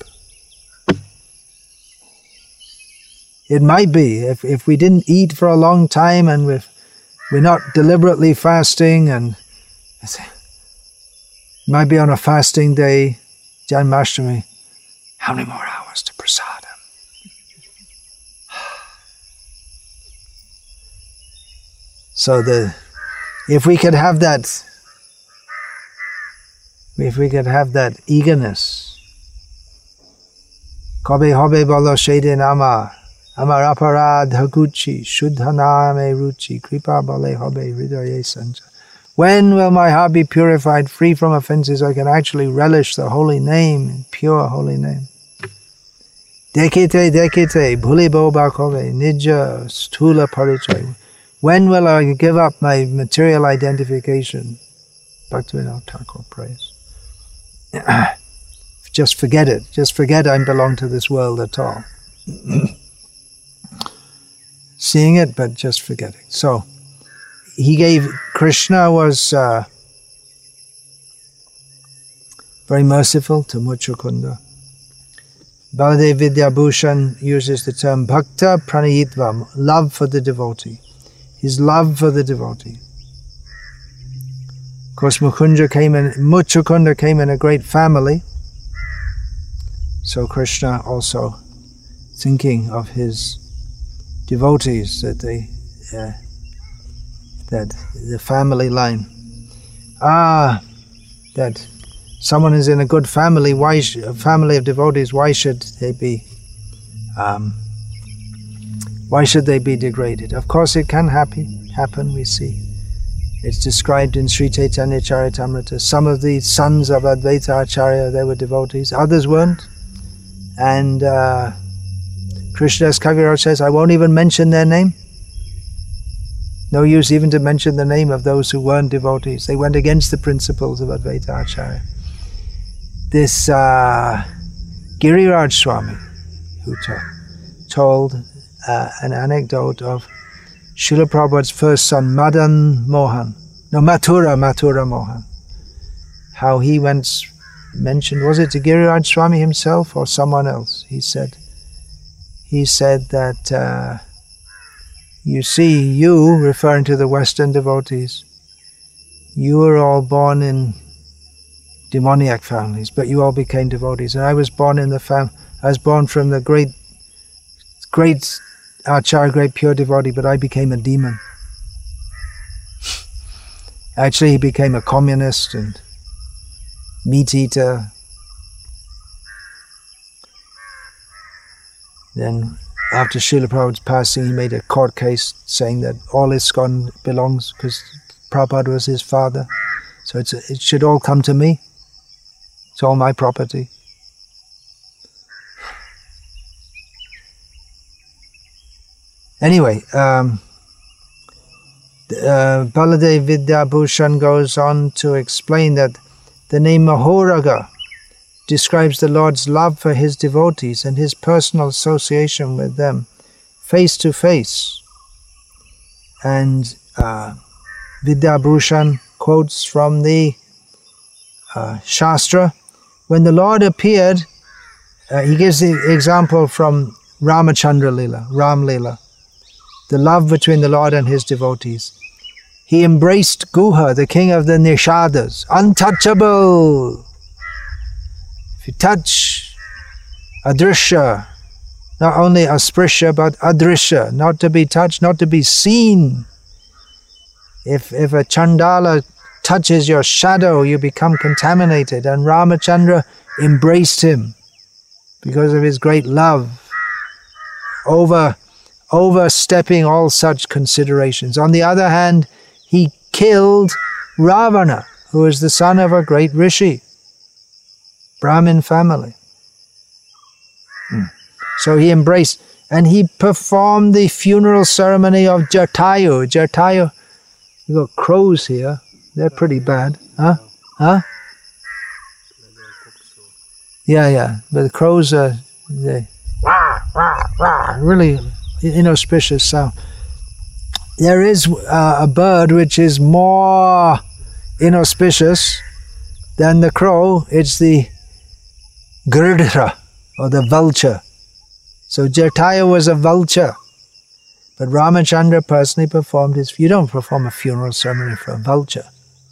It might be, if we didn't eat for a long time and we're not deliberately fasting, and it might be on a fasting day, Janmashtami, how many more hours to prasadam? So if we could have that eagerness, Kobe hobe bolo shedin amar aparad haguchi shuddhana me ruchi kripa bale hobe hridaye sanja. When will my heart be purified, free from offenses, I can actually relish the holy name, pure holy name? Dekite bhuli bo bakove nija stula parichay. When will I give up my material identification? Bhaktivinoda Thakur prays. Just forget it. Just forget I belong to this world at all. Seeing it, but just forgetting. So, Krishna was very merciful to Muchukunda. Baladev Vidyabhushan uses the term bhakta pranayitva, love for the devotee. His love for the devotee. Of course, Muchukunda came in a great family. So Krishna also thinking of his devotees, that the family line. That someone is in a good family. A family of devotees? Why should they be? Why should they be degraded? Of course, it can happen. We see it's described in Sri Chaitanya Charitamrita. Some of the sons of Advaita Acharya, they were devotees. Others weren't. And Krishnadas Kaviraj says, I won't even mention their name. No use even to mention the name of those who weren't devotees. They went against the principles of Advaita Acharya. This Giriraj Swami, who told an anecdote of Srila Prabhupada's first son, Mathura Mohan. How he once mentioned, was it to Giriraj Swami himself or someone else? He said that, you see, you, referring to the Western devotees, you were all born in demoniac families, but you all became devotees. And I was born from the great Acharya, great pure devotee, but I became a demon. Actually, he became a communist and meat eater. Then, after Srila Prabhupada's passing, he made a court case saying that all ISKCON belongs, because Prabhupada was his father. So it should all come to me. It's all my property. Anyway, Baladev Vidyabhushan goes on to explain that the name Mahoraga describes the Lord's love for his devotees and his personal association with them, face to face. And Vidyabhushan quotes from the Shastra. When the Lord appeared, he gives the example from Ramachandra Lila, Ram Lila, the love between the Lord and his devotees. He embraced Guha, the king of the Nishadas, untouchable. If you touch adrishya, not only asprisya but adrishya, not to be touched, not to be seen. If a Chandala touches your shadow, you become contaminated. And Ramachandra embraced him because of his great love, overstepping all such considerations. On the other hand, he killed Ravana, who is the son of a great rishi, Brahmin family. So he embraced, and he performed the funeral ceremony of Jatayu. Jatayu, you've got crows here. They're pretty bad. Huh? Yeah. But the crows are really inauspicious sound. There is a bird which is more inauspicious than the crow. It's the girdra, or the vulture. So Jatayu was a vulture. But Ramachandra personally performed his... You don't perform a funeral ceremony for a vulture,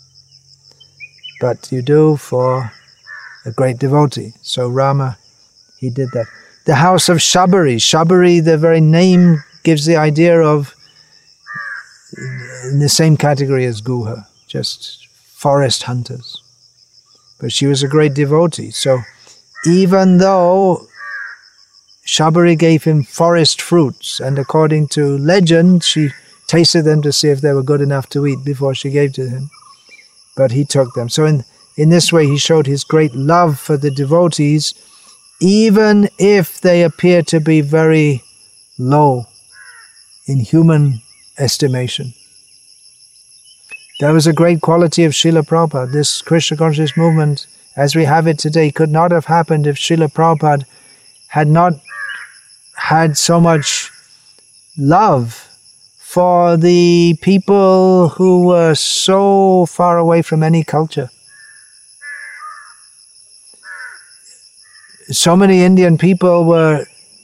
but you do for a great devotee. So Rama, he did that. The house of Shabari. Shabari, the very name gives the idea of in the same category as Guha, just forest hunters. But she was a great devotee. So even though Shabari gave him forest fruits, and according to legend, she tasted them to see if they were good enough to eat before she gave to him. But he took them. So in this way, he showed his great love for the devotees, even if they appear to be very low in human estimation. That was a great quality of Srila Prabhupada. This Krishna conscious movement, as we have it today, could not have happened if Srila Prabhupada had not had so much love for the people who were so far away from any culture. So many Indian people were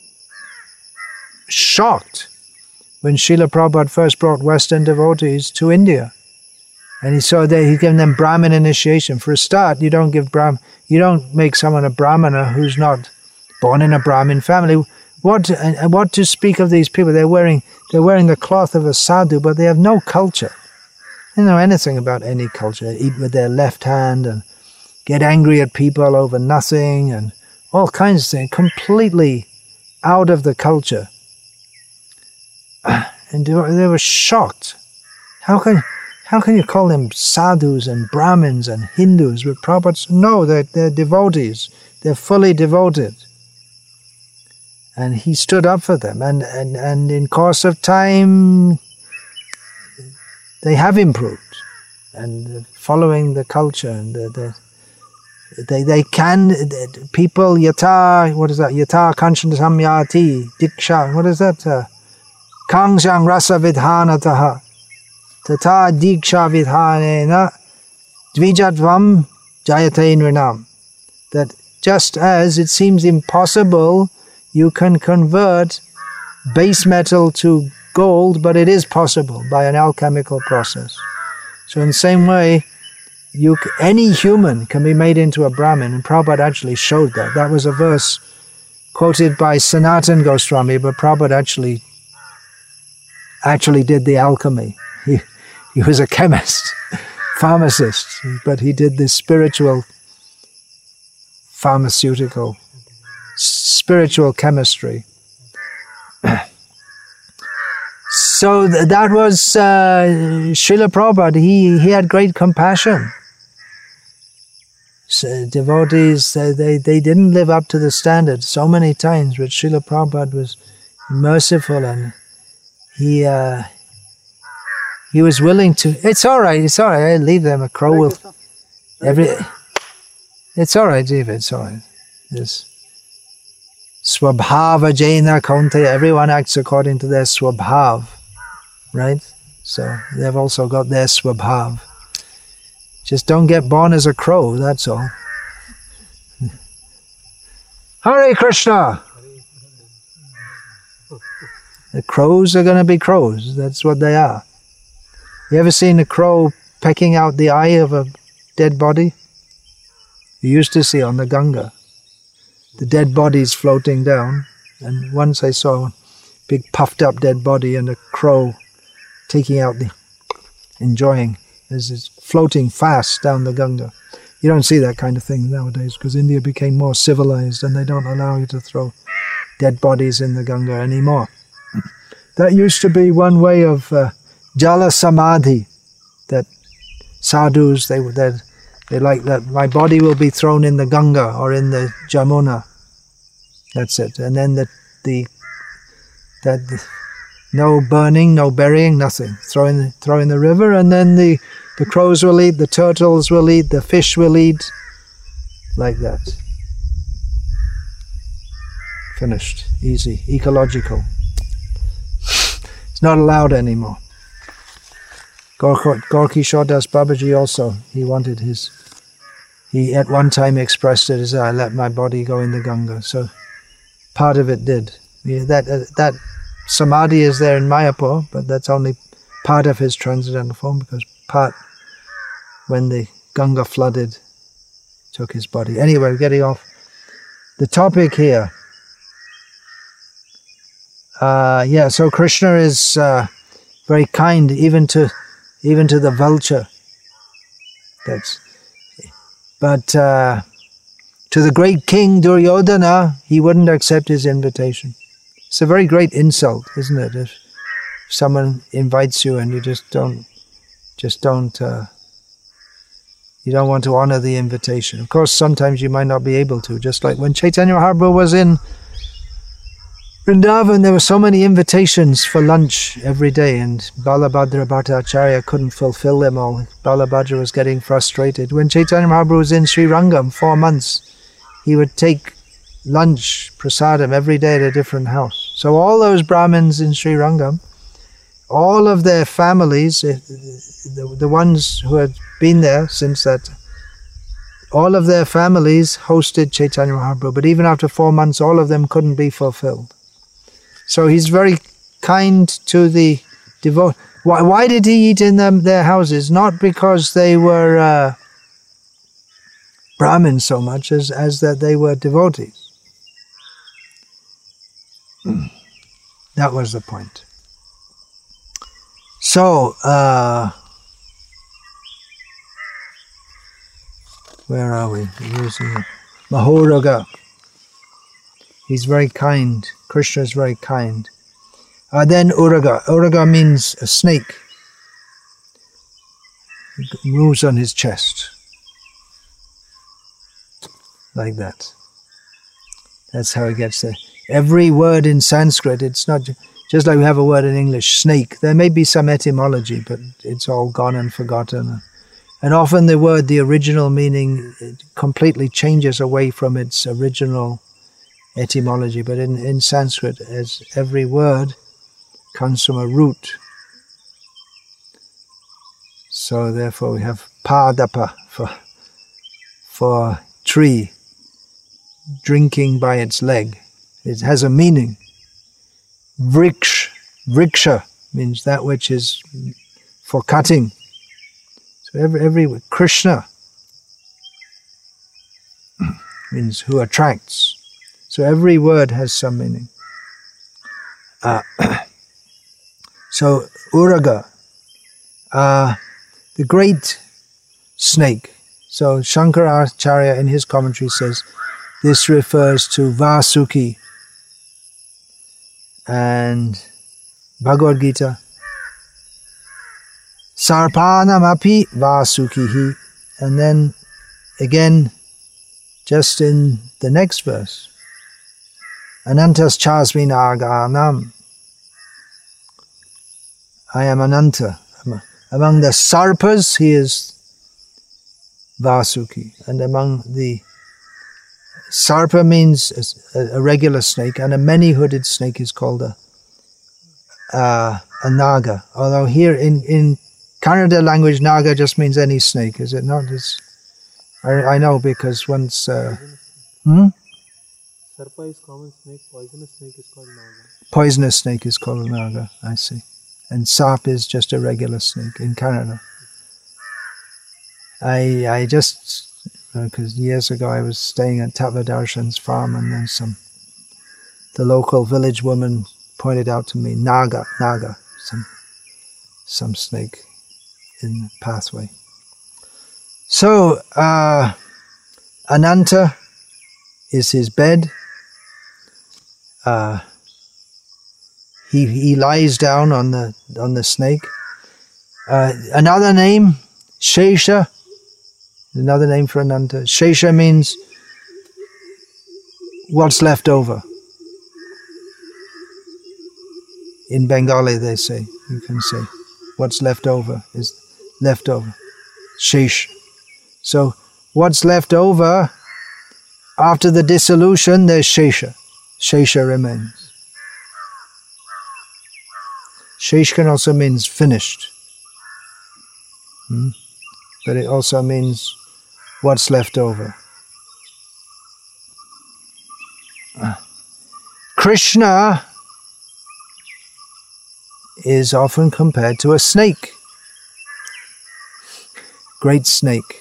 shocked when Srila Prabhupada first brought Western devotees to India. And he saw that he gave them Brahmin initiation. For a start, you don't make someone a Brahmana who's not born in a Brahmin family. What to speak of these people? They're wearing the cloth of a sadhu, but they have no culture. They don't know anything about any culture. They eat with their left hand and get angry at people over nothing and all kinds of things, completely out of the culture. And they were shocked. How can you call them sadhus and Brahmins and Hindus? With Prabhupada, no, they're devotees. They're fully devoted. And he stood up for them. And in course of time, they have improved. And following the culture. And they can, people, yata, what is that? Yata kanchan samyati, diksha, what is that? Kangshang rasa vidhanataha. Tata diksha vidhanena dvijatvam jayate nrinam. That just as it seems impossible, you can convert base metal to gold, but it is possible by an alchemical process. So in the same way, any human can be made into a Brahmin, and Prabhupada actually showed that. That was a verse quoted by Sanatan Goswami, but Prabhupada actually did the alchemy. He was a chemist, pharmacist, but he did this spiritual chemistry. So that was Srila Prabhupada. He had great compassion. So devotees, they didn't live up to the standard so many times, but Srila Prabhupada was merciful, and he was willing to. It's all right. I leave them. A crow will. It's all right, Jiva. It's all right. This swabhava jaina kaunteya. Everyone acts according to their swabhav, right? So they've also got their swabhav. Just don't get born as a crow. That's all. Hare Krishna. The crows are going to be crows. That's what they are. You ever seen a crow pecking out the eye of a dead body? You used to see on the Ganga. the dead bodies floating down. And once I saw a big puffed up dead body and a crow taking out enjoying, as it's floating fast down the Ganga. You don't see that kind of thing nowadays because India became more civilized and they don't allow you to throw dead bodies in the Ganga anymore. That used to be one way of Jala Samadhi, that sadhus, they like that my body will be thrown in the Ganga or in the Jamuna. That's it. And then no burning, no burying, nothing. Throw in the river, and then the crows will eat, the turtles will eat, the fish will eat, like that. Finished. Easy. Ecological. It's not allowed anymore. Gorkishore Das Babaji also, he at one time expressed it as, I let my body go in the Ganga. So part of it did. That Samadhi is there in Mayapur, but that's only part of his transcendental form, because part, when the Ganga flooded, took his body. Anyway, we're getting off the topic here. So Krishna is very kind, even to the vulture. But to the great king Duryodhana, he wouldn't accept his invitation. It's a very great insult, isn't it? If someone invites you and you you don't want to honor the invitation. Of course, sometimes you might not be able to. Just like when Chaitanya Mahaprabhu was in Vrindavan, there were so many invitations for lunch every day, and Balabhadra Bhattacharya couldn't fulfill them all. Balabhadra was getting frustrated. When Chaitanya Mahaprabhu was in Sri Rangam 4 months, he would take lunch, prasadam, every day at a different house. So all those Brahmins in Sri Rangam, all of their families, the ones who had been there since that, all of their families hosted Chaitanya Mahaprabhu, but even after 4 months, all of them couldn't be fulfilled. So he's very kind to the devotees. Why did he eat in their houses? Not because they were Brahmins so much as that they were devotees. That was the point. So, where are we? Mahoraga. He's very kind. Krishna is very kind. Then Uraga. Uraga means a snake. It moves on his chest. Like that. That's how he gets there. Every word in Sanskrit, it's not just like we have a word in English, snake. There may be some etymology, but it's all gone and forgotten. And often the original meaning, completely changes away from its original etymology. But in Sanskrit, as every word comes from a root. So therefore we have padapa for tree, drinking by its leg. It has a meaning. Vriksha means that which is for cutting. So every Krishna means who attracts. So every word has some meaning. So Uraga, the great snake. So Shankaracharya in his commentary says this refers to Vasuki. And Bhagavad Gita, Sarpanamapi Vasukihi. And then again, just in the next verse, Anantas Chasmin Aganam. I am Ananta. Among the Sarpas, he is Vasuki. And among the Sarpa means a regular snake, and a many-hooded snake is called a naga. Although here in Kannada language, naga just means any snake, is it not? I know because once... Sarpa is common snake, poisonous snake is called naga. Poisonous snake is called a naga, I see. And sap is just a regular snake in Kannada. I just... because years ago I was staying at Tattva-darshan's farm, and then the local village woman pointed out to me, Naga, some snake in the pathway. So, Ananta is his bed. He lies down on the snake. Another name, Shesha, another name for Ananta. Shesha means what's left over. In Bengali they say, you can say, what's left over is left over. Shesh. So what's left over after the dissolution, there's Shesha. Shesha remains. Sheshkan also means finished. But it also means what's left over. Krishna is often compared to a snake. Great snake.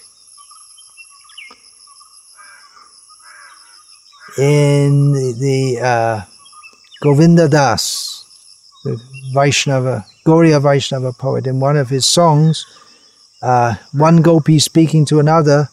In the Govinda Das, the Vaishnava, Gauriya Vaishnava poet, in one of his songs, one gopi speaking to another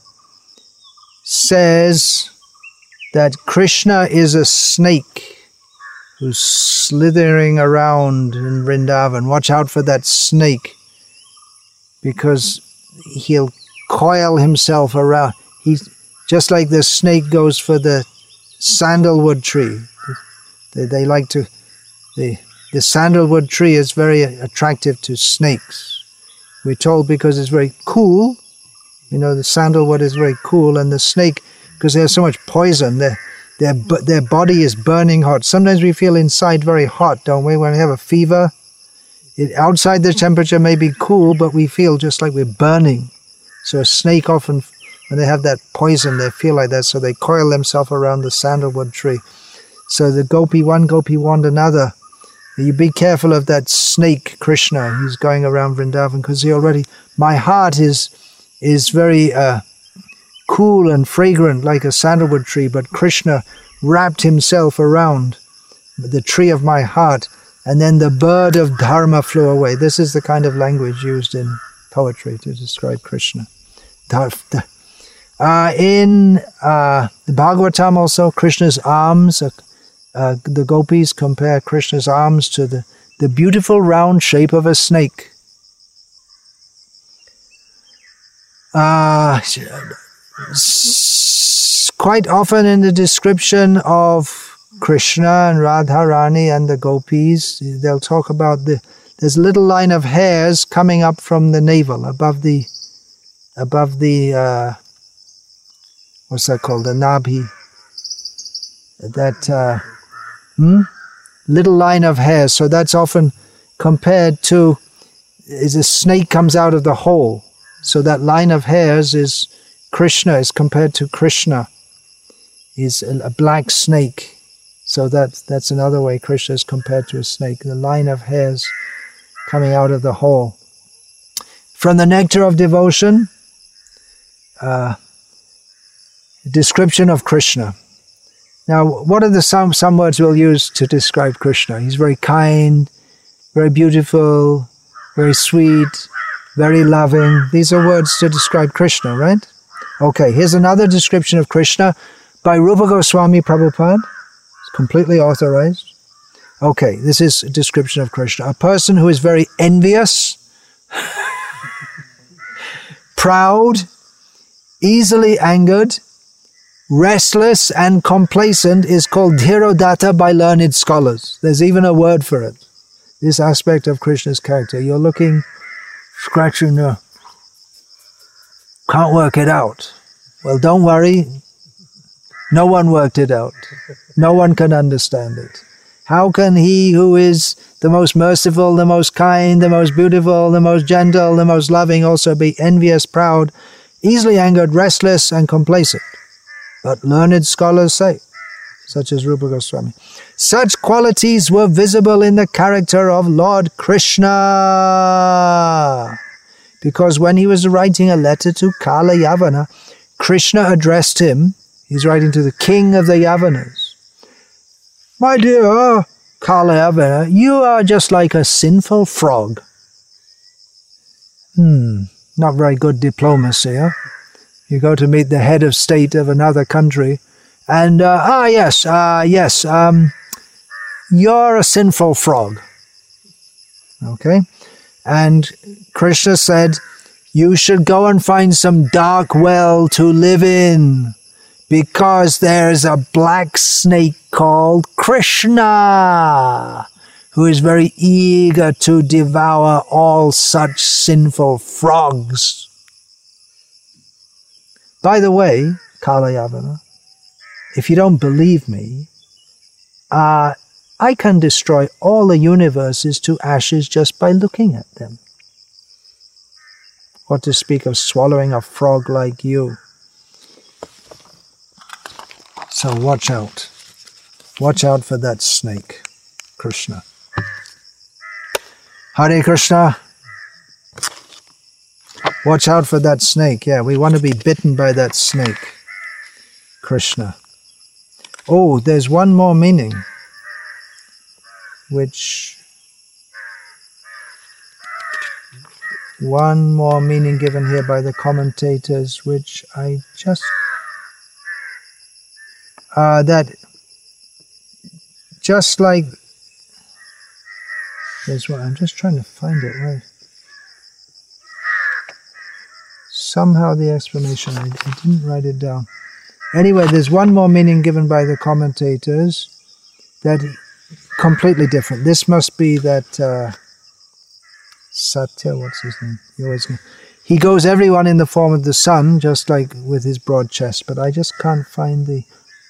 says that Krishna is a snake who's slithering around in Vrindavan. Watch out for that snake, because he'll coil himself around. He's just like the snake goes for the sandalwood tree. They like to. The sandalwood tree is very attractive to snakes. We're told because it's very cool. You know, the sandalwood is very cool, and the snake, because there's so much poison, their body is burning hot. Sometimes we feel inside very hot, don't we, when we have a fever? Outside the temperature may be cool, but we feel just like we're burning. So a snake often, when they have that poison, they feel like that, so they coil themselves around the sandalwood tree. So the one gopi warned another, you be careful of that snake, Krishna. He's going around Vrindavan, because my heart is very cool and fragrant like a sandalwood tree, but Krishna wrapped himself around the tree of my heart, and then the bird of dharma flew away. This is the kind of language used in poetry to describe Krishna. In the Bhagavatam also, Krishna's arms, the gopis compare Krishna's arms to the beautiful round shape of a snake. Quite often in the description of Krishna and Radharani and the gopis, they'll talk about there's a little line of hairs coming up from the navel, above the what's that called? The nabhi. That little line of hairs. So that's often compared to, is a snake comes out of the hole. So that line of hairs is Krishna, is compared to Krishna. Is a black snake. So that's another way Krishna is compared to a snake. The line of hairs coming out of the hole. From the Nectar of Devotion, description of Krishna. Now, what are some words we'll use to describe Krishna? He's very kind, very beautiful, very sweet, very loving. These are words to describe Krishna, right? Okay, here's another description of Krishna by Rupa Goswami Prabhupada. It's completely authorized. Okay, this is a description of Krishna. A person who is very envious, proud, easily angered, restless and complacent is called Dhirodatta by learned scholars. There's even a word for it. This aspect of Krishna's character. You're looking, scratching the... Can't work it out. Well, don't worry. No one worked it out. No one can understand it. How can he who is the most merciful, the most kind, the most beautiful, the most gentle, the most loving also be envious, proud, easily angered, restless and complacent? But learned scholars say, such as Rupa Goswami, such qualities were visible in the character of Lord Krishna. Because when he was writing a letter to Kala Yavana, Krishna addressed him, he's writing to the king of the Yavanas. My dear Kalayavana, you are just like a sinful frog. Not very good diplomacy, huh? You go to meet the head of state of another country, and, yes, you're a sinful frog. Okay? And Krishna said, you should go and find some dark well to live in, because there's a black snake called Krishna, who is very eager to devour all such sinful frogs. By the way, Kalayavana, if you don't believe me, I can destroy all the universes to ashes just by looking at them. What to speak of swallowing a frog like you. So watch out. Watch out for that snake, Krishna. Hare Krishna. Watch out for that snake. Yeah, we want to be bitten by that snake, Krishna. Oh, there's one more meaning, one more meaning given here by the commentators, which I just... that just like... There's one, I'm just trying to find it, right? Somehow the explanation, I didn't write it down. Anyway, there's one more meaning given by the commentators that completely different. This must be that Satya, what's his name? He goes everyone in the form of the sun, just like with his broad chest, but I just can't find the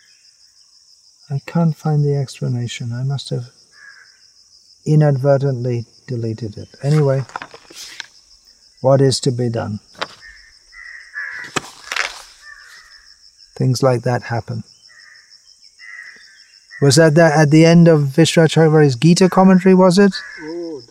explanation. I must have inadvertently deleted it. Anyway, what is to be done? Things like that happen. Was that at the end of Vishracharya's Gita commentary, was it? Oh,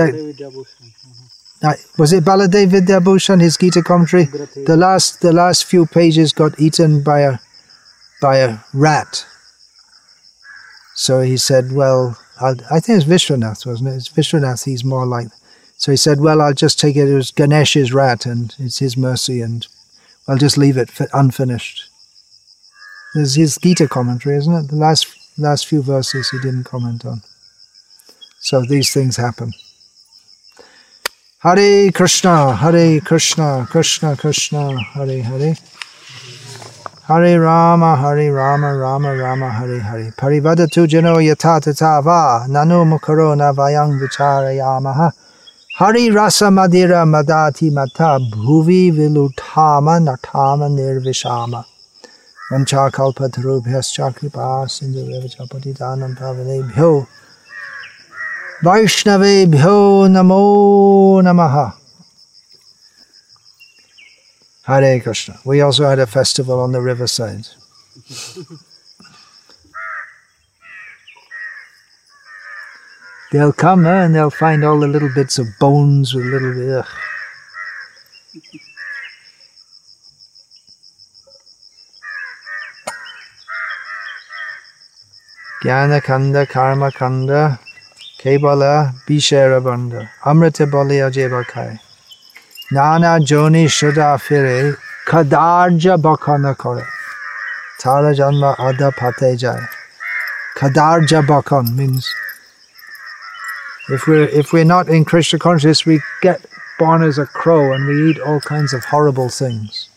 was it Baladev Vidyabhushan, his Gita commentary? The last few pages got eaten by a rat. So he said, well, I think it's Vishwanath, wasn't it? It's Vishwanath, he's more like... So he said, well, I'll just take it as Ganesh's rat, and it's his mercy, and I'll just leave it unfinished. There's his Gita commentary, isn't it? The last few verses he didn't comment on. So these things happen. Hare Krishna, Krishna Krishna, Hare Hare. Hare Rama, Rama Rama, Hare Hare. Parivadatu jano yata tata va, nanu mukaro na vayang vicharayamaha. Hari rasa madira madati mata, bhuvi vilutama natama nirvishama. Vancha kalpatarubhyascha kripa sindhureva patitanam pavanebhyo. Vaishnavebhyo namo namaha. Hare Krishna. We also had a festival on the riverside. They'll come and they'll find all the little bits of bones with little... Ugh. Jnana Kanda, Karma Kanda, Kebala, Bishara Banda, Amrita Bali Ajebakai, Nana Joni Shuddha Fire, Kadarja Bakana Kore, Tara Janma Ada Pate Jai. Kadarja Bakan means if we're not in Krishna consciousness, we get born as a crow and we eat all kinds of horrible things.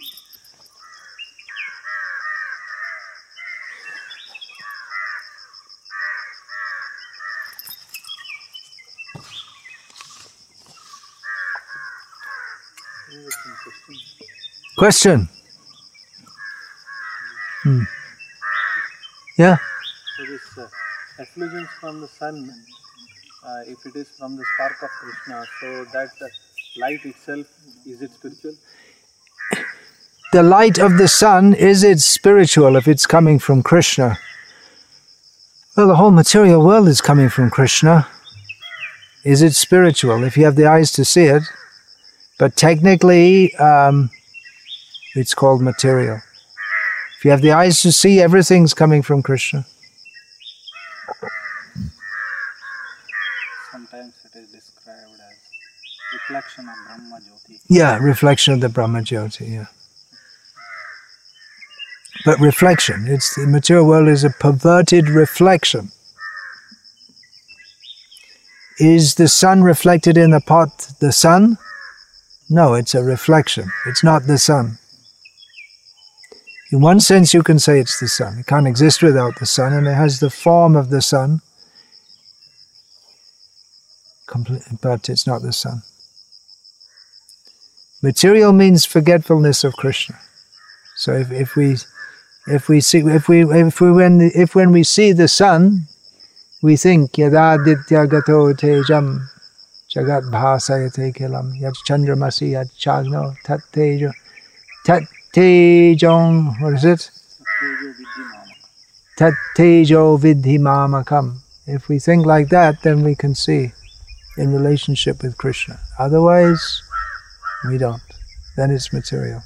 Question? Yeah? So this effulgence from the sun, if it is from the spark of Krishna, so that light itself, is it spiritual? The light of the sun, is it spiritual if it's coming from Krishna? Well, the whole material world is coming from Krishna. Is it spiritual if you have the eyes to see it? But technically, it's called material. If you have the eyes to see, everything's coming from Krishna. Sometimes it is described as reflection of Brahma Jyoti. Yeah, reflection of the Brahma Jyoti, yeah. But reflection, the material world is a perverted reflection. Is the sun reflected in the pot the sun? No, it's a reflection. It's not the sun. In one sense you can say it's the sun. It can't exist without the sun, and it has the form of the sun, but it's not the sun. Material means forgetfulness of Krishna. So if when we see the sun, we think Yadaditya gato tejam jagat bhasayate kilam yad chandramasi yad chagno tat tejong, what is it? Tat tejo vidhi mamakam. If we think like that, then we can see in relationship with Krishna. Otherwise, we don't. Then it's material.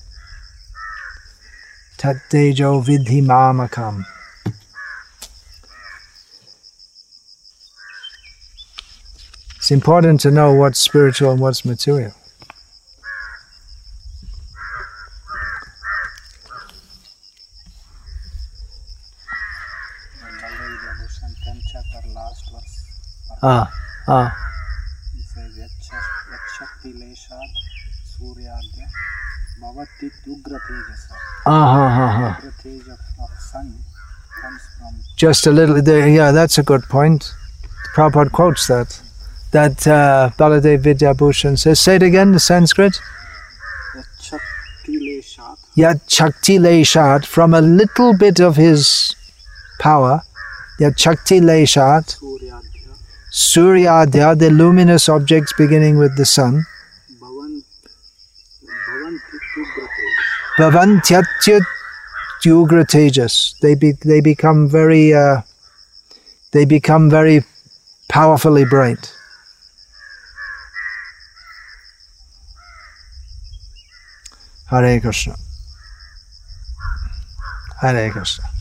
Tat tejo vidhi mamakam. It's important to know what's spiritual and what's material. He says, Yachakti Leshad Suryadya Bhavati Ugra Tejasa. Ugra Tej of sun comes from... Just a little there, yeah, that's a good point. Prabhupada quotes that Baladev Vidyabhushan says. Say it again, the Sanskrit. Yachakti Leshat, from a little bit of his power, Yachakti Leshat, Suryadya, the luminous objects beginning with the sun, Bhavantyatya Ugra Tejas, they become very powerfully bright. Hare Krishna. Hare Krishna.